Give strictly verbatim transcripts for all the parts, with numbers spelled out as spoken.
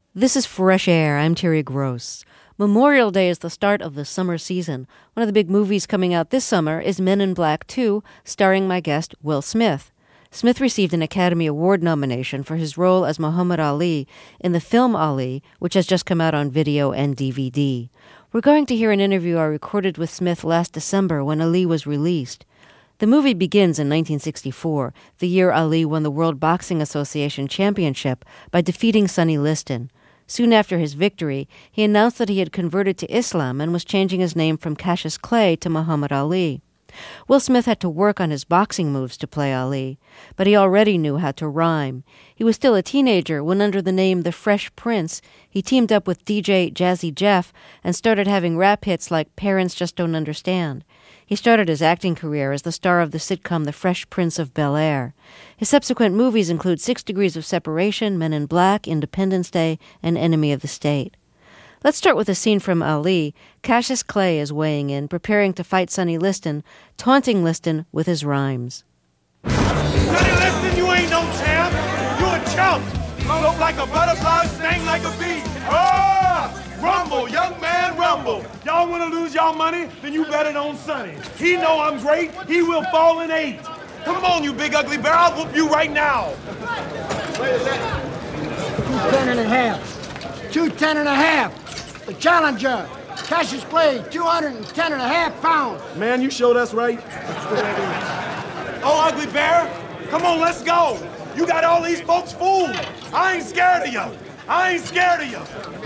This is Fresh Air. I'm Terry Gross. Memorial Day is the start of the summer season. One of the big movies coming out this summer is Men in Black two, starring my guest, Will Smith. Smith received an Academy Award nomination for his role as Muhammad Ali in the film Ali, which has just come out on video and D V D. We're going to hear an interview I recorded with Smith last December when Ali was released. The movie begins in nineteen sixty-four, the year Ali won the World Boxing Association Championship by defeating Sonny Liston. Soon after his victory, he announced that he had converted to Islam and was changing his name from Cassius Clay to Muhammad Ali. Will Smith had to work on his boxing moves to play Ali, but he already knew how to rhyme. He was still a teenager when, under the name The Fresh Prince, he teamed up with D J Jazzy Jeff and started having rap hits like Parents Just Don't Understand. He started his acting career as the star of the sitcom The Fresh Prince of Bel-Air. His subsequent movies include Six Degrees of Separation, Men in Black, Independence Day, and Enemy of the State. Let's start with a scene from Ali. Cassius Clay is weighing in, preparing to fight Sonny Liston, taunting Liston with his rhymes. Sonny Liston, you ain't no champ. You a chump. Float like a butterfly, sting like a bee. Ah! Rumble, young man, rumble. Y'all want to lose y'all money? Then you bet it on Sonny. He know I'm great. He will fall in eight. Come on, you big ugly bear. I'll whoop you right now. Wait a second. Two ten and a half. Two ten and a half. The challenger, Cassius Clay, two hundred ten and a half pounds. Man, you showed us right. Oh, ugly bear. Come on, let's go. You got all these folks fooled. I ain't scared of you. I ain't scared of you.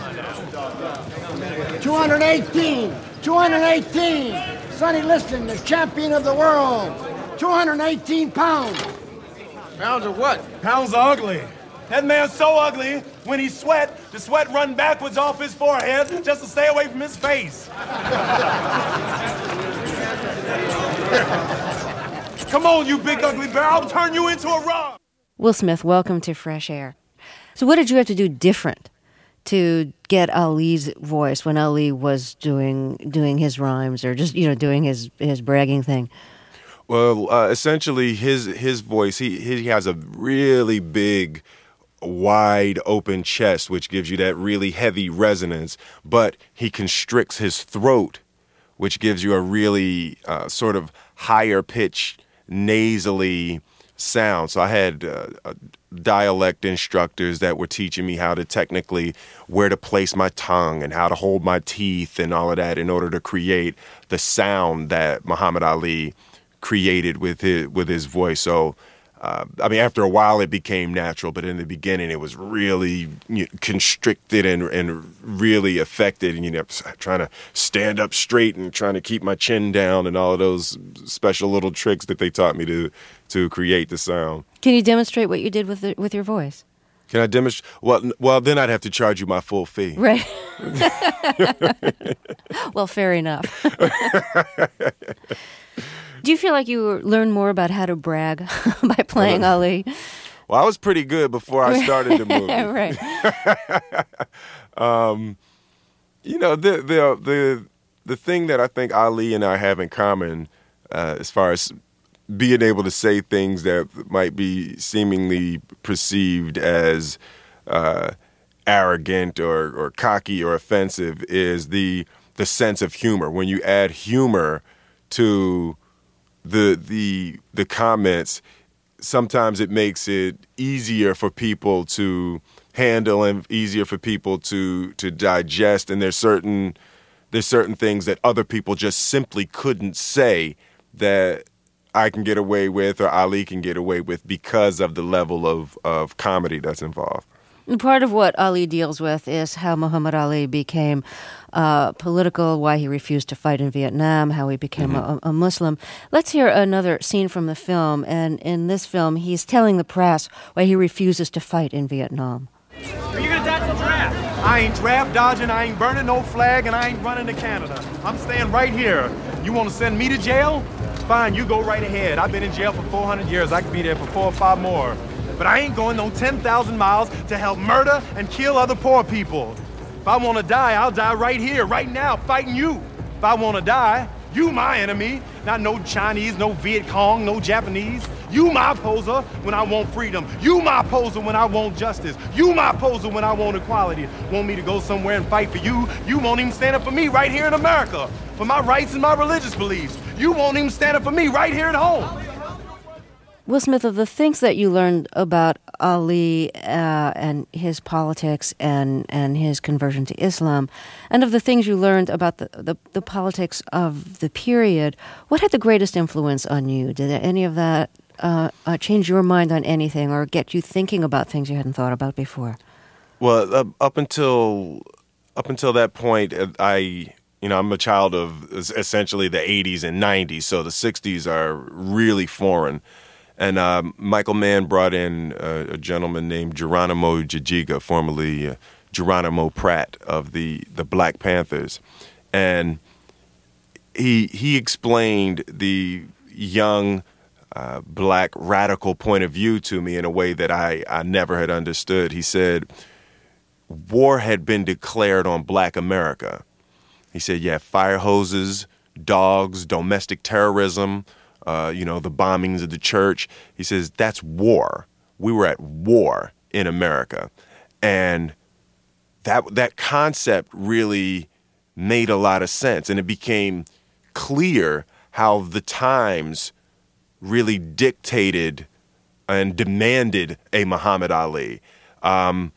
two eighteen. two eighteen. Sonny Liston, the champion of the world. two hundred eighteen pounds. Pounds of what? Pounds of ugly. That man's so ugly, when he sweat, the sweat run backwards off his forehead just to stay away from his face. Come on, you big ugly bear. I'll turn you into a rug. Will Smith, welcome to Fresh Air. So what did you have to do different to get Ali's voice when Ali was doing doing his rhymes or just, you know, doing his, his bragging thing? Well, uh, essentially, his his voice, he he has a really big, wide open chest, which gives you that really heavy resonance, but he constricts his throat, which gives you a really uh, sort of higher pitch, nasally sound. So I had uh, uh, dialect instructors that were teaching me how to technically where to place my tongue and how to hold my teeth and all of that in order to create the sound that Muhammad Ali created with his with his voice. So uh, I mean, after a while it became natural, but in the beginning it was really, you know, constricted and and really affected, and, you know, trying to stand up straight and trying to keep my chin down and all of those special little tricks that they taught me to to create the sound. Can you demonstrate what you did with the, with your voice? Can I demonstrate? Well, well, then I'd have to charge you my full fee. Right. Well, fair enough. Do you feel like you learned more about how to brag by playing Ali? Well, I was pretty good before I started the movie. Right. um, you know, the the the the thing that I think Ali and I have in common, uh, as far as being able to say things that might be seemingly perceived as uh, arrogant or, or cocky or offensive, is the the sense of humor. When you add humor to the the the comments, sometimes it makes it easier for people to handle and easier for people to to digest. And there's certain there's certain things that other people just simply couldn't say that I can get away with or Ali can get away with because of the level of, of comedy that's involved. And part of what Ali deals with is how Muhammad Ali became uh, political, why he refused to fight in Vietnam, how he became mm-hmm. a, a Muslim. Let's hear another scene from the film. And in this film, he's telling the press why he refuses to fight in Vietnam. Are you gonna dodge the draft? I ain't draft dodging, I ain't burning no flag, and I ain't running to Canada. I'm staying right here. You want to send me to jail? Fine, you go right ahead. I've been in jail for four hundred years. I could be there for four or five more. But I ain't going no ten thousand miles to help murder and kill other poor people. If I want to die, I'll die right here, right now, fighting you. If I want to die, you my enemy. Not no Chinese, no Viet Cong, no Japanese. You my poser when I want freedom. You my poser when I want justice. You my poser when I want equality. Want me to go somewhere and fight for you? You won't even stand up for me right here in America, for my rights and my religious beliefs. You won't even stand up for me right here at home. Will Smith, of the things that you learned about Ali uh, and his politics and, and his conversion to Islam, and of the things you learned about the, the, the politics of the period, what had the greatest influence on you? Did any of that uh, uh, change your mind on anything or get you thinking about things you hadn't thought about before? Well, uh, up until up until that point, I... You know, I'm a child of essentially the eighties and nineties, so the sixties are really foreign. And uh, Michael Mann brought in uh, a gentleman named Geronimo Jijiga, formerly uh, Geronimo Pratt of the, the Black Panthers. And he he explained the young uh, black radical point of view to me in a way that I, I never had understood. He said, war had been declared on Black America. He said, yeah, fire hoses, dogs, domestic terrorism, uh, you know, the bombings of the church. He says, that's war. We were at war in America. And that that concept really made a lot of sense. And it became clear how the times really dictated and demanded a Muhammad Ali. Um,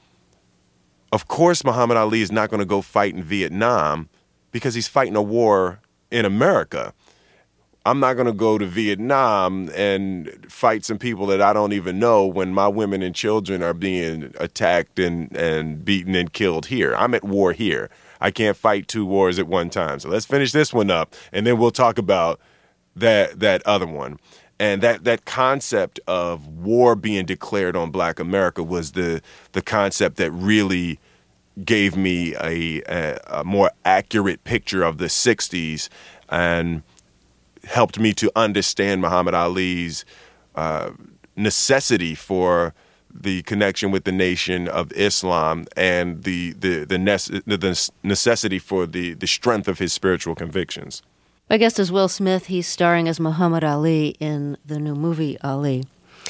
of course, Muhammad Ali is not going to go fight in Vietnam because he's fighting a war in America. I'm not going to go to Vietnam and fight some people that I don't even know when my women and children are being attacked and, and beaten and killed here. I'm at war here. I can't fight two wars at one time. So let's finish this one up, and then we'll talk about that that other one. And that, that concept of war being declared on Black America was the the concept that really gave me a, a, a more accurate picture of the sixties and helped me to understand Muhammad Ali's uh, necessity for the connection with the Nation of Islam and the the the, nece- the necessity for the, the strength of his spiritual convictions. My guest is Will Smith. He's starring as Muhammad Ali in the new movie Ali.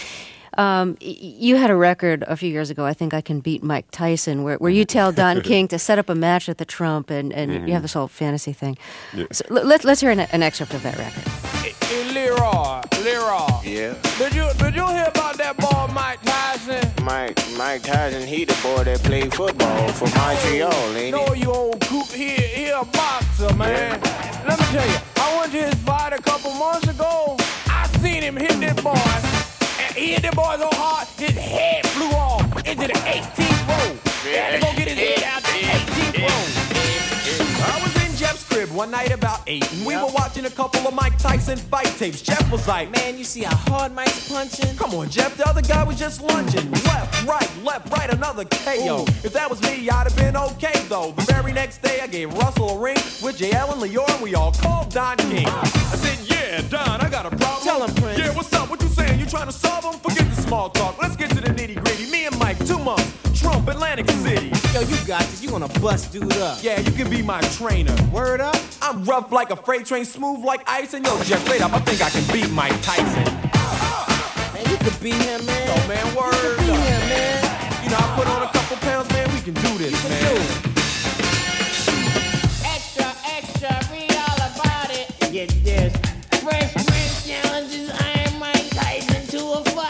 Um, you had a record a few years ago, I Think I Can Beat Mike Tyson, where, where you tell Don King to set up a match at the Trump, and, and mm-hmm. you have this whole fantasy thing. Yeah. So let, let's hear an, an excerpt of that record. Hey, hey, Leroy, Leroy. Yeah? Did you did you hear about that boy Mike Tyson? Mike Mike Tyson, he the boy that played football for Montreal, ain't no, he? No, you old coop, he, he a boxer, man. Yeah. Let me tell you, I went to his fight a couple months ago. I seen him hit that boy. He hit that boy so hard, his head flew off into the eighteenth row. He had to go get his head out the eighteenth row. I was in Jeff's crib one night about eight, and we yep. were watching a couple of Mike Tyson fight tapes. Jeff was like, man, you see how hard Mike's punching? Come on, Jeff, the other guy was just lunging. Left, right, left, right, another K O. Ooh. If that was me, I'd have been okay, though. The very next day, I gave Russell a ring with J L and Leor, and we all called Don King. I said, yeah, Don, I got a problem. Tell him, Prince. Yeah, what's up? What you saying? You trying to solve them? Forget the small talk. Let's get to the nitty gritty. Me and Mike, two months. Trump, Atlantic City. Yo, you got this. You gonna bust dude up. Yeah, you can be my trainer. Word up? I'm rough like a freight train, smooth like ice. And yo, Jeff, straight up, I think I can beat Mike Tyson. Man, you could beat him, man. Yo, man, word you could beat him, man. You know, I put on a couple pounds, man. We can do this, you man. Can do it. Extra, extra, read all about it. Get this. Fresh Prince challenges Iron Mike Tyson to a fight.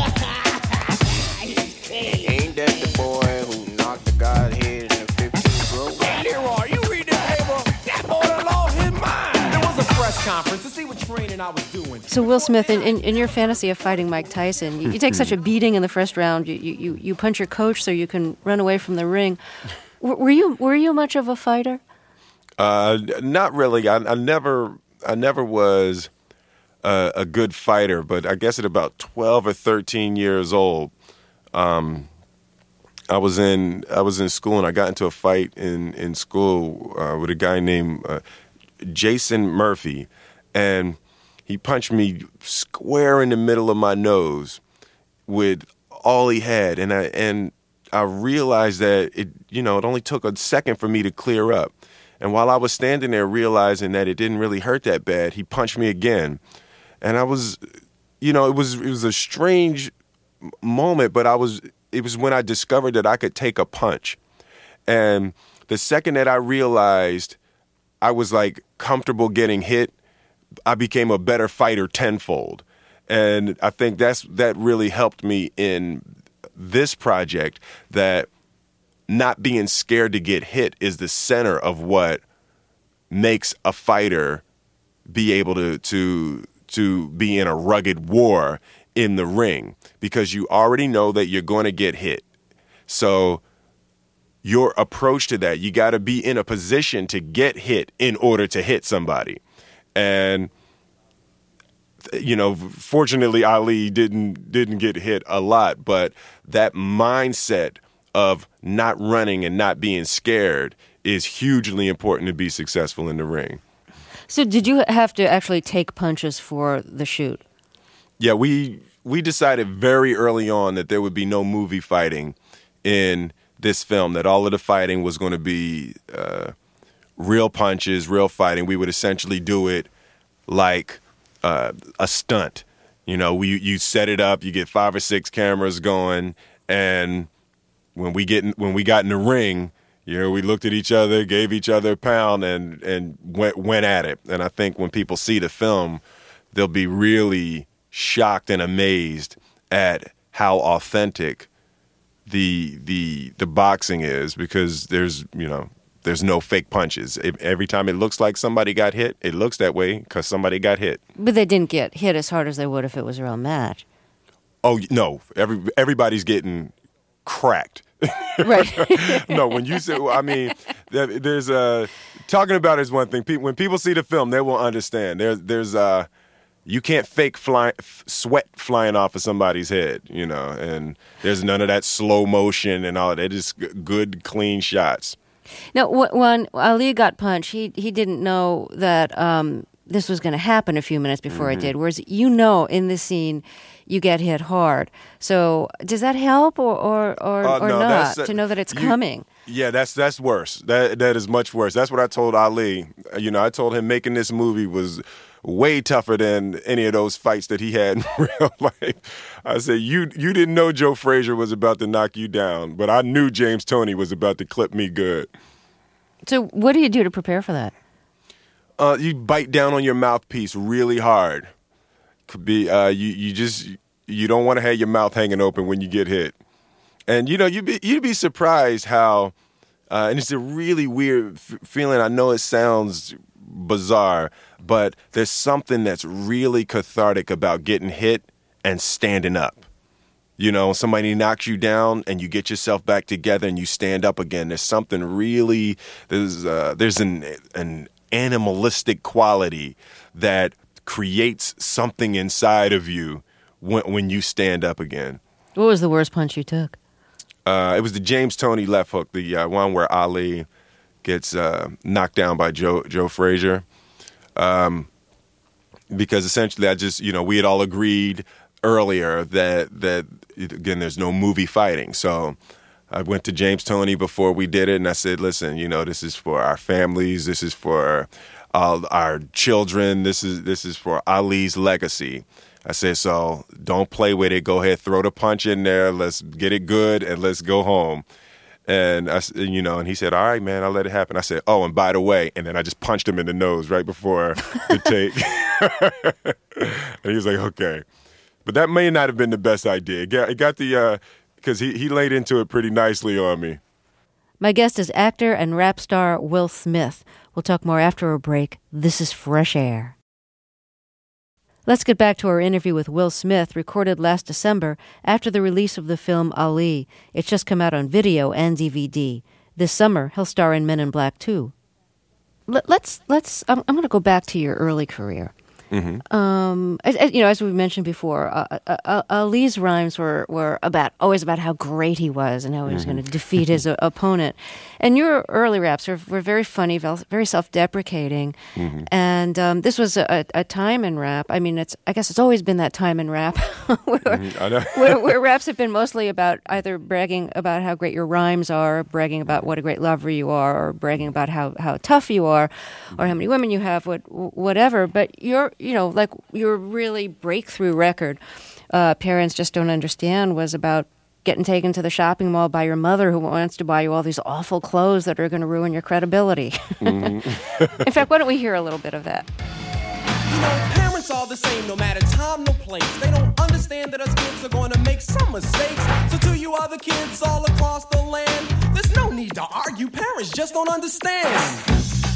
Ain't that the boy who knocked the guy's head in the fifteenth row? Hey, Leroy, you read this paper? That boy done lost his mind. There was a press conference to see what training I was doing. So, Will Smith, in, in, in your fantasy of fighting Mike Tyson, you, you take such a beating in the first round. You, you, you punch your coach so you can run away from the ring. W- were you were you much of a fighter? Uh, not really. I, I never I never was a, a good fighter, but I guess at about twelve or thirteen years old, um, I was in I was in school and I got into a fight in in school uh, with a guy named uh, Jason Murphy, and he punched me square in the middle of my nose with all he had, and I and I realized that it you know it only took a second for me to clear up, and while I was standing there realizing that it didn't really hurt that bad, he punched me again, and I was you know, it was it was a strange moment, but I was it was when I discovered that I could take a punch. And the second that I realized I was like comfortable getting hit, I became a better fighter tenfold. And I think that's that really helped me in this project, that not being scared to get hit is the center of what makes a fighter be able to to to be in a rugged war in the ring, because you already know that you're going to get hit. So your approach to that, you got to be in a position to get hit in order to hit somebody. And you know, fortunately Ali didn't didn't get hit a lot, but that mindset of not running and not being scared is hugely important to be successful in the ring. So did you have to actually take punches for the shoot? Yeah, we we decided very early on that there would be no movie fighting in this film, that all of the fighting was going to be uh, real punches, real fighting. We would essentially do it like uh, a stunt. You know, we you set it up, you get five or six cameras going, and when we get in, when we got in the ring, you know, we looked at each other, gave each other a pound, and and went went at it. And I think when people see the film, they'll be really shocked and amazed at how authentic the the the boxing is, because there's you know there's no fake punches. It, every time it looks like somebody got hit, it looks that way because somebody got hit. But they didn't get hit as hard as they would if it was a real match. Oh no, every everybody's getting cracked. Right. No, when you say, I mean, there's uh, talking about it is one thing. When people see the film, they will understand. There's, there's, uh, you can't fake fly, sweat flying off of somebody's head, you know, and there's none of that slow motion and all that. It's just good, clean shots. Now, when Ali got punched, he he didn't know that um, this was going to happen a few minutes before mm-hmm. it did. Whereas, you know, in this scene, you get hit hard. So does that help or or or, uh, or no, not uh, to know that it's you, coming? Yeah, that's that's worse. That that is much worse. That's what I told Ali. You know, I told him making this movie was way tougher than any of those fights that he had in real life. I said, you you didn't know Joe Frazier was about to knock you down, but I knew James Toney was about to clip me good. So what do you do to prepare for that? Uh, you bite down on your mouthpiece really hard. Could be uh, you you just you don't want to have your mouth hanging open when you get hit. And you know you'd be you'd be surprised how, uh, and it's a really weird f- feeling. I know it sounds bizarre, but there's something that's really cathartic about getting hit and standing up. You know, somebody knocks you down and you get yourself back together and you stand up again. There's something really there's uh, there's an an animalistic quality that creates something inside of you when when you stand up again. What was the worst punch you took? Uh, it was the James Toney left hook, the uh, one where Ali gets uh, knocked down by Joe Joe Frazier. Um, because essentially, I just you know we had all agreed earlier that that again there's no movie fighting, so I went to James Toney before we did it, and I said, listen, you know, this is for our families, this is for uh, our children, this is this is for Ali's legacy. I said, so don't play with it. Go ahead, throw the punch in there. Let's get it good, and let's go home. And I, you know, and he said, all right, man, I'll let it happen. I said, oh, and by the way, and then I just punched him in the nose right before the take. And he was like, okay. But that may not have been the best idea. It got, it got the, uh, because he, he laid into it pretty nicely on me. My guest is actor and rap star Will Smith. We'll talk more after a break. This is Fresh Air. Let's get back to our interview with Will Smith, recorded last December after the release of the film Ali. It's just come out on video and D V D. This summer, he'll star in Men in Black two. Let, let's, let's, I'm, I'm going to go back to your early career. Mm-hmm. Um, as, as, you know, as we mentioned before, uh, uh, uh, Ali's rhymes were, were about always about how great he was and how he was mm-hmm. going to defeat his uh, opponent. And your early raps were, were very funny, very self-deprecating. Mm-hmm. And um, this was a, a time in rap. I mean, it's I guess it's always been that time in rap where, mm-hmm. I know. where, where raps have been mostly about either bragging about how great your rhymes are, bragging about what a great lover you are, or bragging about how, how tough you are, or how many women you have, what, whatever. But your you know, like your really breakthrough record, uh, Parents Just Don't Understand, was about getting taken to the shopping mall by your mother who wants to buy you all these awful clothes that are going to ruin your credibility. Mm-hmm. In fact, why don't we hear a little bit of that? You know, parents are the same, no matter time, no place. They don't understand that us kids are going to make some mistakes. So to you other kids all across the land, there's no need to argue. Parents just don't understand.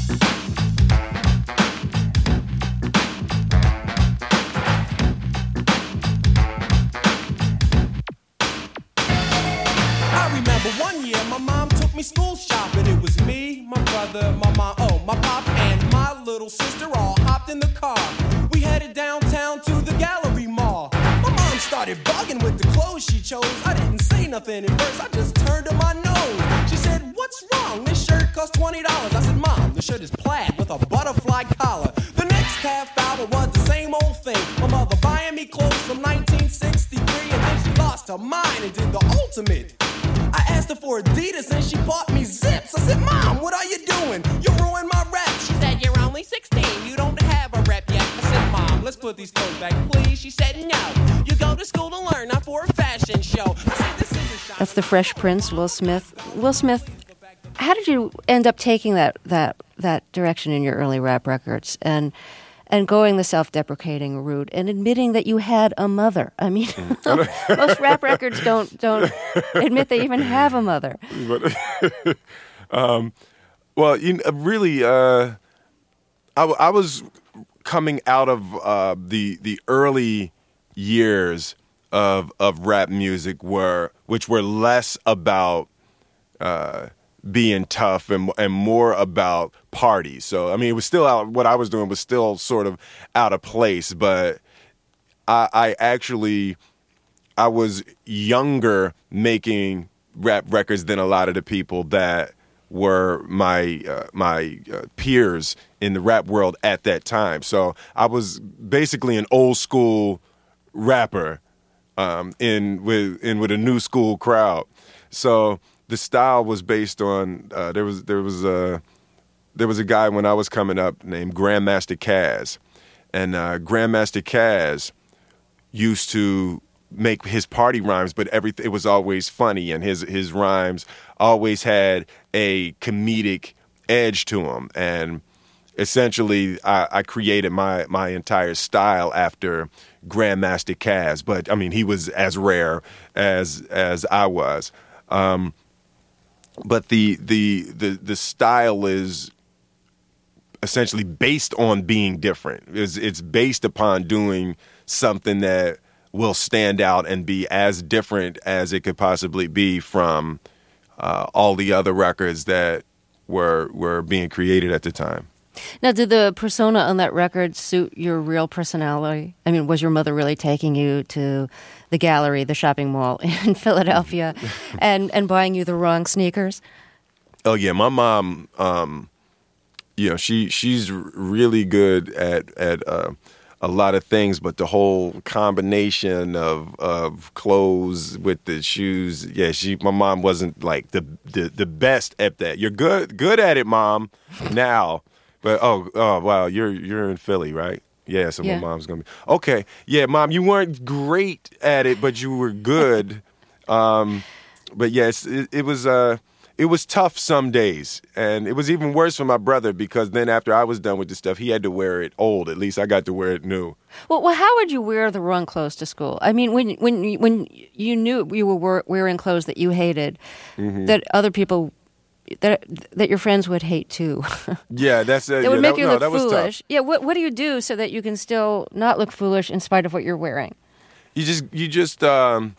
But one year, my mom took me school shopping. It was me, my brother, my mom, oh, my pop, and my little sister all hopped in the car. We headed downtown to the Gallery Mall. My mom started bugging with the clothes she chose. I didn't say nothing at first, I just turned to my nose. She said, what's wrong? This shirt costs twenty dollars. I said, Mom, the shirt is plaid with a butterfly collar. The next half hour was the same old thing. My mother buying me clothes from nineteen sixty-three, and then she lost her mind and did the ultimate. I asked her for Adidas and she bought me Zips. I said, Mom, what are you doing? You ruined my rep. She said, you're only sixteen, you don't have a rep yet. I said, Mom, let's put these clothes back, please. She said, no, you go to school to learn, not for a fashion show. I said, this isn't shot. That's the Fresh Prince, Will Smith. Will Smith, how did you end up taking that that that direction in your early rap records and and going the self-deprecating route and admitting that you had a mother? I mean, most rap records don't don't admit they even have a mother. But, um, well, you know, really, uh, I, I was coming out of uh, the the early years of of rap music, were which were less about uh, being tough and and more about parties. So I mean, it was still out. What I was doing was still sort of out of place, but I, I actually I was younger making rap records than a lot of the people that were my uh, my uh, peers in the rap world at that time. So I was basically an old school rapper um, in with in with a new school crowd. So the style was based on uh, there was there was a there was a guy when I was coming up named Grandmaster Caz, and uh, Grandmaster Caz used to make his party rhymes, but everything it was always funny, and his his rhymes always had a comedic edge to them. And essentially, I, I created my my entire style after Grandmaster Caz. But I mean, he was as rare as as I was. Um, but the the the the style is essentially based on being different. It's, it's based upon doing something that will stand out and be as different as it could possibly be from uh, all the other records that were were being created at the time. Now, did the persona on that record suit your real personality? I mean, was your mother really taking you to the Gallery, the shopping mall in Philadelphia, and, and buying you the wrong sneakers? Oh, yeah. My mom, um, you know, she she's really good at, at uh, a lot of things, but the whole combination of of clothes with the shoes, yeah, she my mom wasn't like the the, the best at that. You're good good at it, Mom, now. But oh oh wow, you're you're in Philly, right? Yeah, so yeah. My mom's gonna be okay. Yeah, Mom, you weren't great at it, but you were good. um, but yes, it, it was uh, it was tough some days, and it was even worse for my brother because then after I was done with the stuff, he had to wear it old. At least I got to wear it new. Well, well, how would you wear the wrong clothes to school? I mean, when when you, when you knew you were wearing clothes that you hated, mm-hmm. that other people. That that your friends would hate too. Yeah, that's it. It would yeah, make that, you no, look that was foolish. Tough. Yeah, what what do you do so that you can still not look foolish in spite of what you're wearing? You just you just um,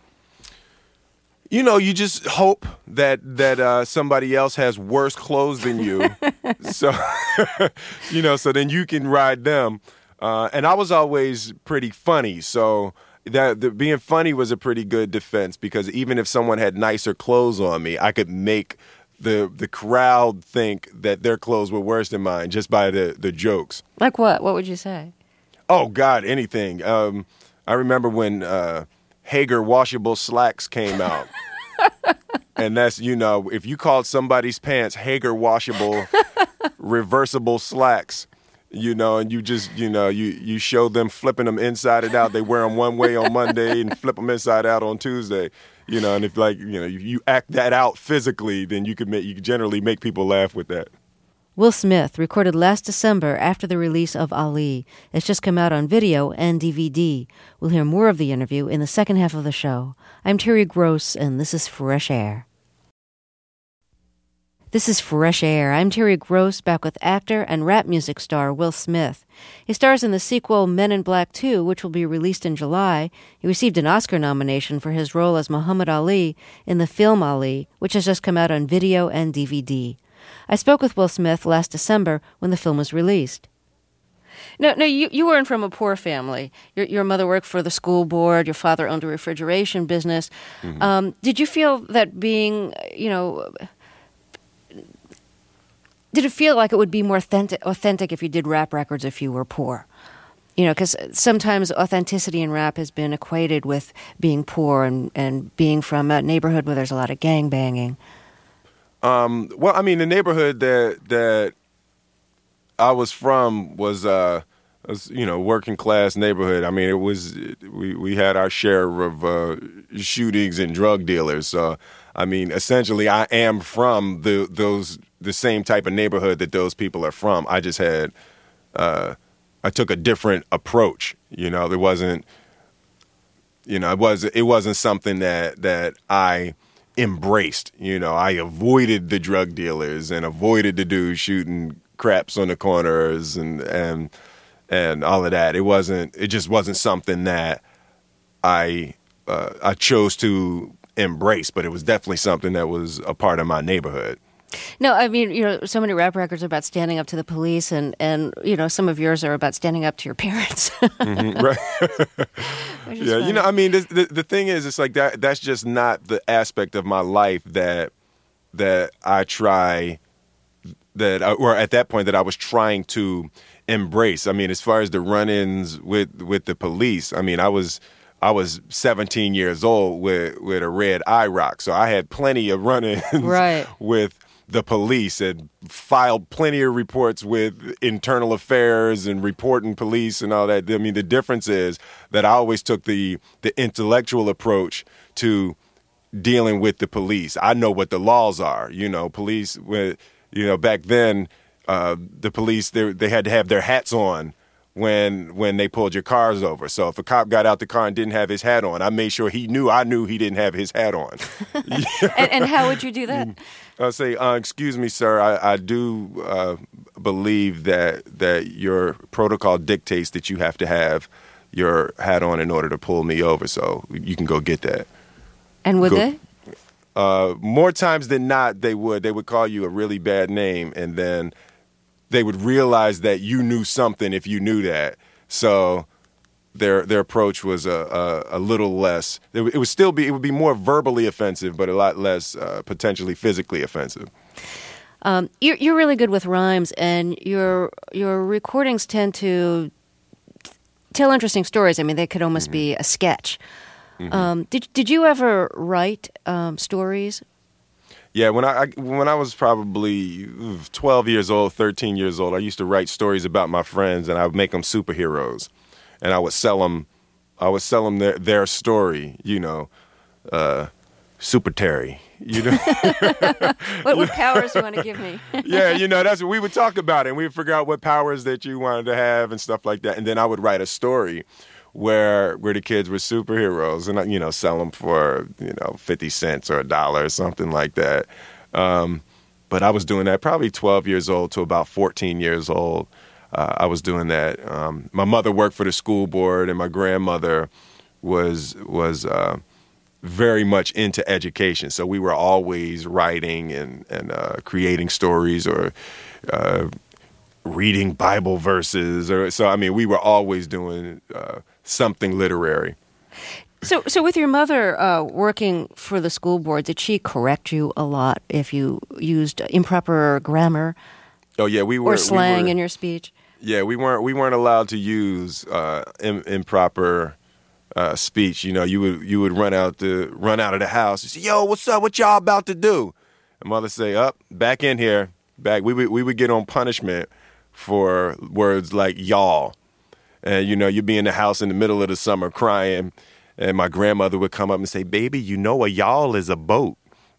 you know you just hope that that uh, somebody else has worse clothes than you, so you know so then you can ride them. Uh, and I was always pretty funny, so. That the, being funny was a pretty good defense because even if someone had nicer clothes on me, I could make the the crowd think that their clothes were worse than mine just by the, the jokes. Like what? What would you say? Oh, God, anything. Um, I remember when uh, Hager washable slacks came out. And that's, you know, if you called somebody's pants Hager washable reversible slacks, you know, and you just, you know, you, you show them flipping them inside and out. They wear them one way on Monday and flip them inside out on Tuesday, you know, and if like, you know, you, you act that out physically, then you could make, you could generally make people laugh with that. Will Smith, recorded last December after the release of Ali. It's just come out on video and D V D. We'll hear more of the interview in the second half of the show. I'm Terry Gross, and this is Fresh Air. This is Fresh Air. I'm Terry Gross, back with actor and rap music star Will Smith. He stars in the sequel Men in Black two, which will be released in July. He received an Oscar nomination for his role as Muhammad Ali in the film Ali, which has just come out on video and D V D. I spoke with Will Smith last December when the film was released. No, no, you, you weren't from a poor family. Your, your mother worked for the school board. Your father owned a refrigeration business. Mm-hmm. Um, did you feel that being, you know... Did it feel like it would be more authentic, authentic if you did rap records if you were poor? You know, because sometimes authenticity in rap has been equated with being poor and, and being from a neighborhood where there's a lot of gangbanging. Um, well, I mean, the neighborhood that that I was from was, uh, was, you know, working class neighborhood. I mean, it was we we had our share of uh, shootings and drug dealers. So, I mean, essentially, I am from the those. the same type of neighborhood that those people are from. I just had, uh, I took a different approach. You know, there wasn't, you know, it was it wasn't something that that I embraced. You know, I avoided the drug dealers and avoided the dudes shooting craps on the corners and and and all of that. It wasn't. It just wasn't something that I uh, I chose to embrace. But it was definitely something that was a part of my neighborhood. No, I mean, you know, so many rap records are about standing up to the police, and, and you know, some of yours are about standing up to your parents. Mm-hmm, right. Yeah, funny. You know, I mean, the, the the thing is, it's like that. That's just not the aspect of my life that that I try that, I, or at that point that I was trying to embrace. I mean, as far as the run-ins with with the police, I mean, I was. I was seventeen years old with, with a red eye rock, so I had plenty of run-ins right. with the police and filed plenty of reports with internal affairs and reporting police and all that. I mean, the difference is that I always took the the intellectual approach to dealing with the police. I know what the laws are. You know, police, you know, back then, uh, the police, they, they had to have their hats on when when they pulled your cars over. So if a cop got out the car and didn't have his hat on, I made sure he knew I knew he didn't have his hat on. and, and how would you do that? I'll say, uh, excuse me, sir, I, I do uh, believe that that your protocol dictates that you have to have your hat on in order to pull me over, so you can go get that. And would go, they? Uh, more times than not, they would. They would call you a really bad name, and then they would realize that you knew something if you knew that. So their their approach was a, a, a little less. It, it would still be it would be more verbally offensive, but a lot less uh, potentially physically offensive. Um, you're you're really good with rhymes, and your your recordings tend to tell interesting stories. I mean, they could almost mm-hmm. be a sketch. Mm-hmm. Um, did did you ever write um, stories? Yeah, when I, I when I was probably twelve years old, thirteen years old, I used to write stories about my friends, and I would make them superheroes, and I would sell them. I would sell them their, their story, you know, uh, Super Terry, you know. what what powers you want to give me? Yeah, you know, that's what we would talk about, and we'd figure out what powers that you wanted to have and stuff like that, and then I would write a story where where the kids were superheroes, and you know, sell them for you know fifty cents or a dollar or something like that. Um, but I was doing that probably twelve years old to about fourteen years old. Uh, I was doing that. Um, my mother worked for the school board, and my grandmother was was uh, very much into education. So we were always writing and and uh, creating stories or uh, reading Bible verses, or so. I mean, we were always doing uh, something literary. So, so with your mother uh, working for the school board, did she correct you a lot if you used improper grammar? Oh yeah, we were or slang we were, in your speech. Yeah, we weren't we weren't allowed to use uh, im- improper uh, speech. You know, you would you would run out the run out of the house and say, "Yo, what's up? What y'all about to do?" And mother say, "Up, back in here." Back, we would we would get on punishment for words like y'all. And, you know, you'd be in the house in the middle of the summer crying, and my grandmother would come up and say, baby, you know a y'all is a boat.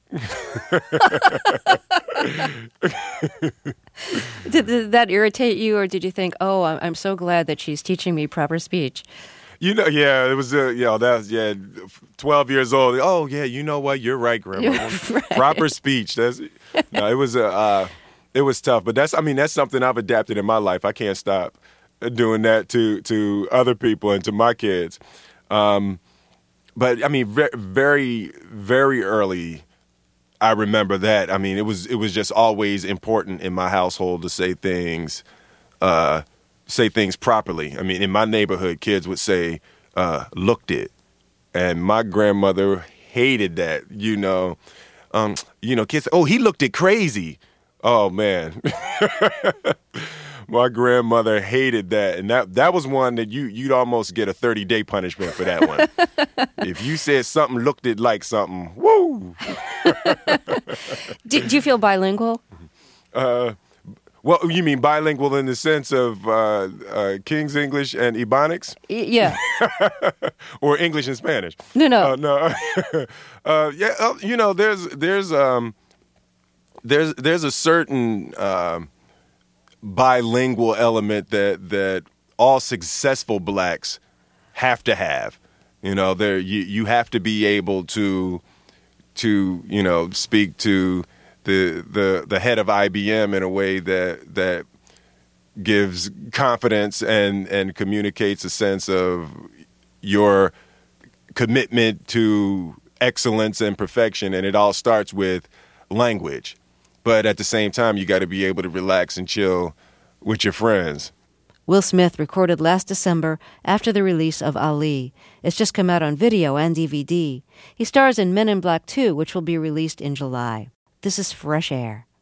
did, did that irritate you, or did you think, oh, I'm, I'm so glad that she's teaching me proper speech? You know, yeah, it was, uh, you know, that was, yeah, twelve years old. Oh, yeah, you know what? You're right, Grandma. You're right. Proper speech. That's, no, it was, uh, uh, it was tough. But that's, I mean, that's something I've adapted in my life. I can't stop doing that to, to other people and to my kids. Um, but, I mean, very, very, very early, I remember that. I mean, it was, it was just always important in my household to say things, uh, say things properly. I mean, in my neighborhood, kids would say, uh, looked it. And my grandmother hated that, you know. Um, you know, kids, oh, he looked it crazy. Oh, man. My grandmother hated that. And that that was one that you, you'd almost get a thirty-day punishment for that one. If you said something looked it like something, woo! do, do you feel bilingual? Uh Well, you mean bilingual in the sense of uh, uh, King's English and Ebonics? Y- yeah. Or English and Spanish? No, no. Uh, no. uh, yeah, uh, you know, there's there's um, there's there's a certain um, bilingual element that that all successful blacks have to have. You know, there you you have to be able to to you know speak to the the the head of I B M in a way that that gives confidence and and communicates a sense of your commitment to excellence and perfection, and it all starts with language. But at the same time, you got to be able to relax and chill with your friends. Will Smith recorded last December after the release of Ali. It's just come out on video and D V D. He stars in Men in Black two, which will be released in July. This is Fresh Air.